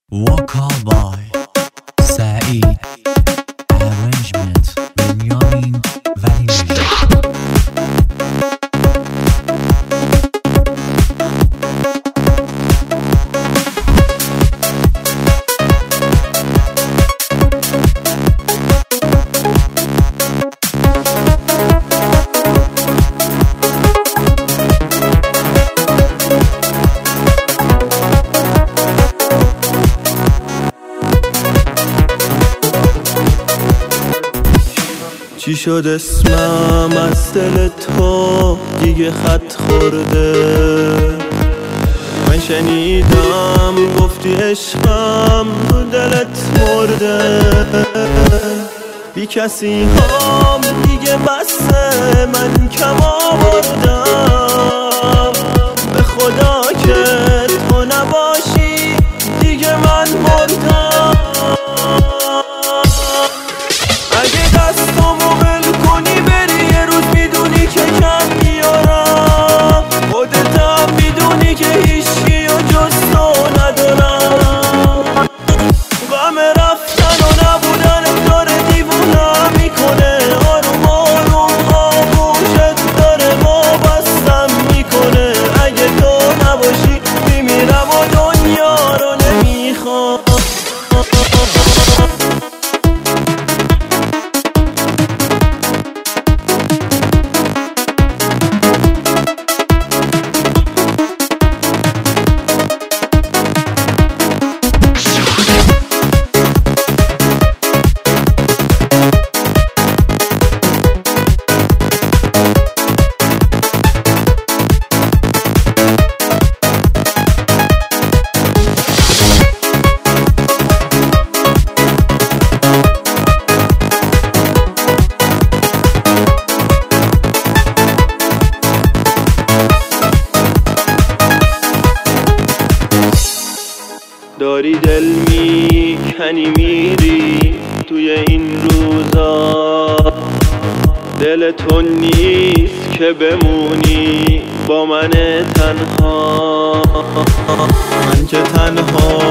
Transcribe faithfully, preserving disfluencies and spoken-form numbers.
Vocal by سعید Arrangement بنیامین ولی نژاد. چی شد اسمم از دل تو دیگه خط خورده؟ من شنیدم گفتی عشقم رو دلت مرده. بی کسی هم دیگه بسه، من کم آوردم. به خدا که تو نباشی دیگه من مردم. اگه دستمو ول کنی بری یه روز میدونی که کم میارم. خودت هم میدونی که هیچکی و جز تو ندارم. غم رفتن و نبودنت داره دیوونم میکنه. آروم آروم آغوشت داره ما بستم میکنه. اگه تو نباشی میمیرم و دنیا رو نمیخوام. داری دل میکنی میری توی این روزا. دل تو نیست که بمونی با من تنها. من که تنها